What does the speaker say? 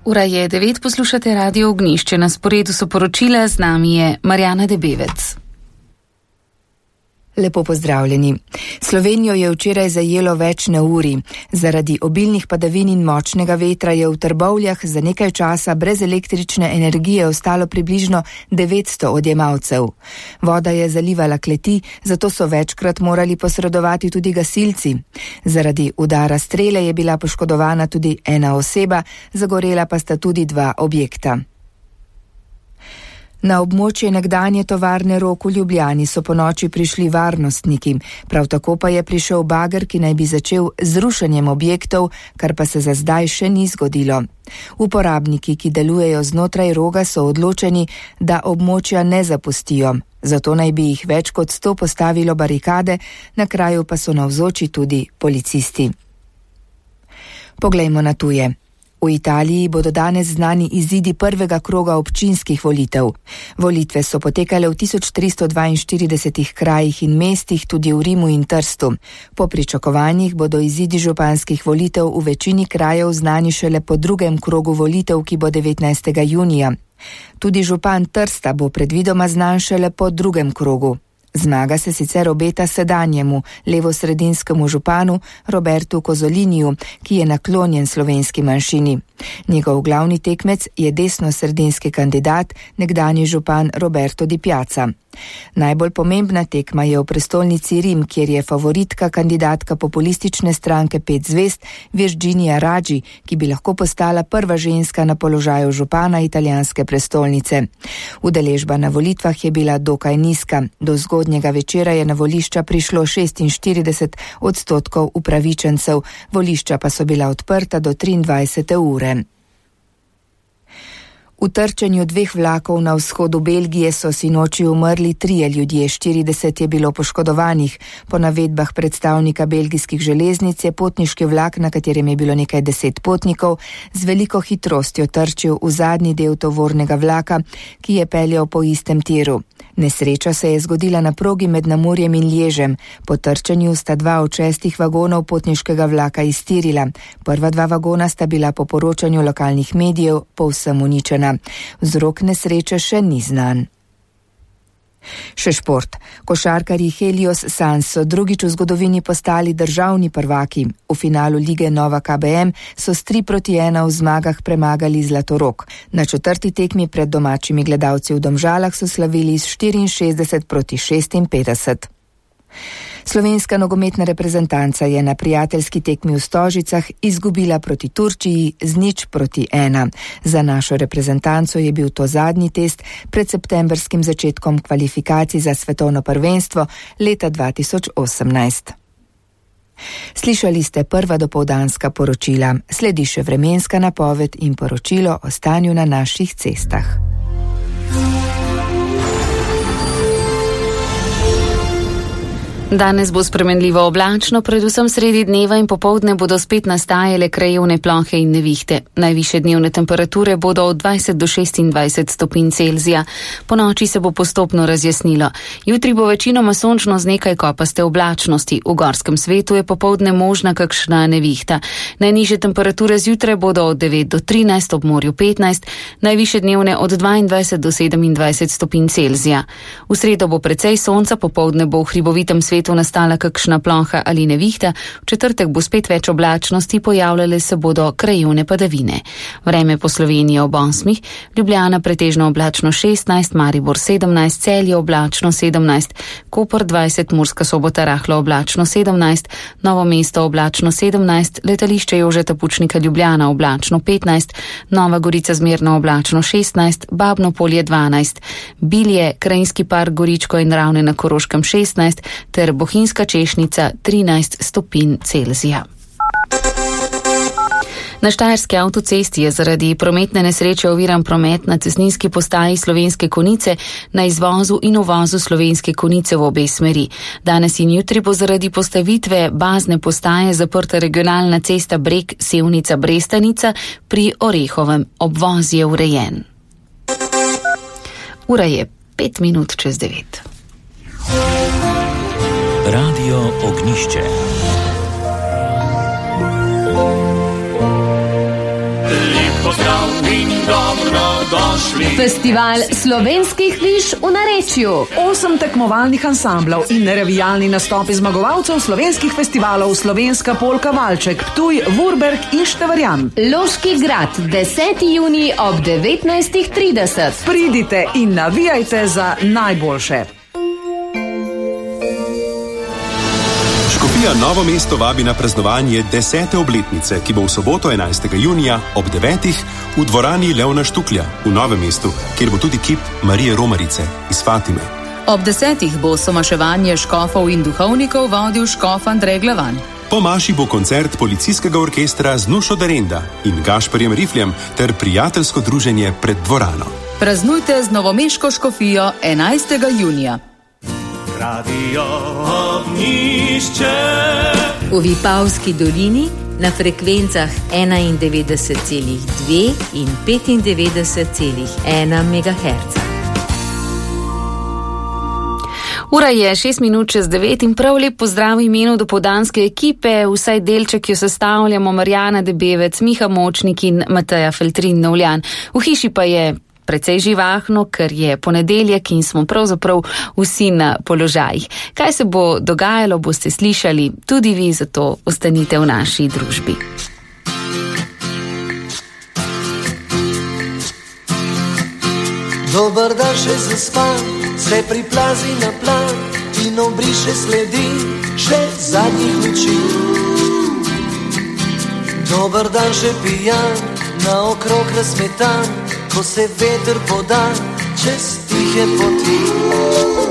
Ura je 9, poslušate Radio Ognjišče. Na sporedu so poročila, z nami je Marjana Debevec. Lepo pozdravljeni. Slovenijo je včeraj zajelo več neurij. Zaradi obilnih padavin in močnega vetra je v Trbovljah za nekaj časa brez električne energije ostalo približno 900 odjemalcev. Voda je zalivala kleti, zato so večkrat morali posredovati tudi gasilci. Zaradi udara strele je bila poškodovana tudi ena oseba, zagorela pa sta tudi 2 objekta. Na območje nekdanje tovarne Rog v Ljubljani so ponoči prišli varnostniki, prav tako pa je prišel bager, ki naj bi začel z rušenjem objektov, kar pa se za zdaj še ni zgodilo. Uporabniki, ki delujejo znotraj Roga, so odločeni, da območja ne zapustijo, zato naj bi jih več kot 100 postavilo barikade, na kraju pa so navzoči tudi policisti. Poglejmo na tuje. V Italiji bodo danes znani izidi prvega kroga občinskih volitev. Volitve so potekale v 1342 krajih in mestih, tudi v Rimu in Trstu. Po pričakovanjih bodo izidi županskih volitev v večini krajev znani šele po drugem krogu volitev, ki bo 19. junija. Tudi župan Trsta bo predvidoma znan šele po drugem krogu. Zmaga se sicer obeta sedanjemu, levosredinskemu županu Robertu Kozoliniju, ki je naklonjen slovenski manjšini. Njegov glavni tekmec je desnosredinski kandidat, nekdanji župan Roberto Di Piazza. Najbolj pomembna tekma je v prestolnici Rim, kjer je favoritka kandidatka populistične stranke 5 zvezd Virginia Raggi, ki bi lahko postala prva ženska na položaju župana italijanske prestolnice. Udeležba na volitvah je bila dokaj nizka. Do zgodnjega večera je na volišča prišlo 46% upravičencev, volišča pa so bila odprta do 23. ure. V trčenju 2 vlakov na vzhodu Belgije so sinoči umrli 3 ljudje, 40 je bilo poškodovanih. Po navedbah predstavnika belgijskih železnic je potniški vlak, na katerem je bilo nekaj 10 potnikov, z veliko hitrostjo trčil v zadnji del tovornega vlaka, ki je peljal po istem tiru. Nesreča se je zgodila na progi med Namurjem in Lježem. Po trčenju sta 2 od 6 vagonov potniškega vlaka iztirila. Prva 2 vagona sta bila po poročanju lokalnih medijev povsem uničena. Vzrok nesreče še ni znan. Še šport. Košarkarji Helios Sans so drugič v zgodovini postali državni prvaki. V finalu lige Nova KBM so s 3-1 v zmagah premagali Zlatorog. Na 4. tekmi pred domačimi gledalci v Domžalah so slavili s 64-56. Slovenska nogometna reprezentanca je na prijateljski tekmi v Stožicah izgubila proti Turčiji z 0-1. Za našo reprezentanco je bil to zadnji test pred septembrskim začetkom kvalifikacij za svetovno prvenstvo leta 2018. Slišali ste prva dopoldanska poročila, sledi še vremenska napoved in poročilo o stanju na naših cestah. Danes bo spremenljivo oblačno, predvsem sredi dneva in popoldne bodo spet nastajale krajevne plohe in nevihte. Najvišje dnevne temperature bodo od 20 do 26 stopinj Celzija. Po noči se bo postopno razjasnilo. Jutri bo večinoma sončno z nekaj kopaste oblačnosti. V gorskem svetu je popoldne možna kakšna nevihta. Najnižje temperature zjutraj bodo od 9 do 13, ob morju 15, najvišje dnevne od 22 do 27 stopinj Celzija. V sredo bo precej sonca, popoldne bo v hribovitem svetu nastala kakšna ploha ali nevihta, v četrtek bo spet več oblačnosti, pojavljale se bodo krajevne padavine. Vreme po Sloveniji ob 8, Ljubljana pretežno oblačno 16, Maribor 17, Celje oblačno 17, Koper 20, Murska Sobota rahlo oblačno 17, Novo mesto oblačno 17, letališče Jožeta Pučnika Ljubljana oblačno 15, Nova Gorica zmerno oblačno 16, Babno Polje 12, Bilje, Krajinski park Goričko in Ravne na Koroškem 16 ter Bohinjska Češnica 13 stopinj Celzija. Na Štajerski avtocesti je zaradi prometne nesreče oviran promet na cestninski postaji Slovenske Konjice na izvozu in uvozu Slovenske Konjice v obe smeri. Danes in jutri bo zaradi postavitve bazne postaje zaprta regionalna cesta Breg-Sevnica-Brestanica pri Orehovem. Obvoz je urejen. Ura je 8:05. Radio Ognjišče. Lep pozdrav in dobrodošli. Festival slovenskih viž v narečju. 8 tekmovalnih ansamblov in revijalni nastopi zmagovalcev slovenskih festivalov Slovenska polka Valček, Ptuj, Vurberg in Števarjan. Loški grad, 10. junij ob 19:30. Pridite in navijajte za najboljše. Škofija Novo mesto vabi na praznovanje 10. obletnice, ki bo v soboto 11. junija ob 9. v dvorani Leona Štuklja v Novem mestu, kjer bo tudi kip Marije Romarice iz Fatime. Ob 10. bo somaševanje škofov in duhovnikov vodil škof Andrej Glavan. Po maši bo koncert policijskega orkestra z Nušo Derenda in Gašperjem Rifljem ter prijateljsko druženje pred dvorano. Praznujte z novomeško škofijo 11. junija. Radio Ognjišče. V Vipavski dolini na frekvencah 91,2 in 95,1 MHz. Ura je 6:06 in prav lep pozdrav v imenu dopoldanske ekipe, vsaj delček jo sestavljamo Marjana Debevec, Miha Močnik in Mateja Feltrin Novljan. V hiši pa je precej živahno, ker je ponedeljek in smo pravzaprav vsi na položajih. Kaj se bo dogajalo, boste slišali tudi vi, zato ostanite v naši družbi. Dober dan še zaspan, se priplazi na plan in obriše sledi še zadnjih noči. Dober dan še pijan, naokrog razmetan, ko se veter poda čez tihe poti.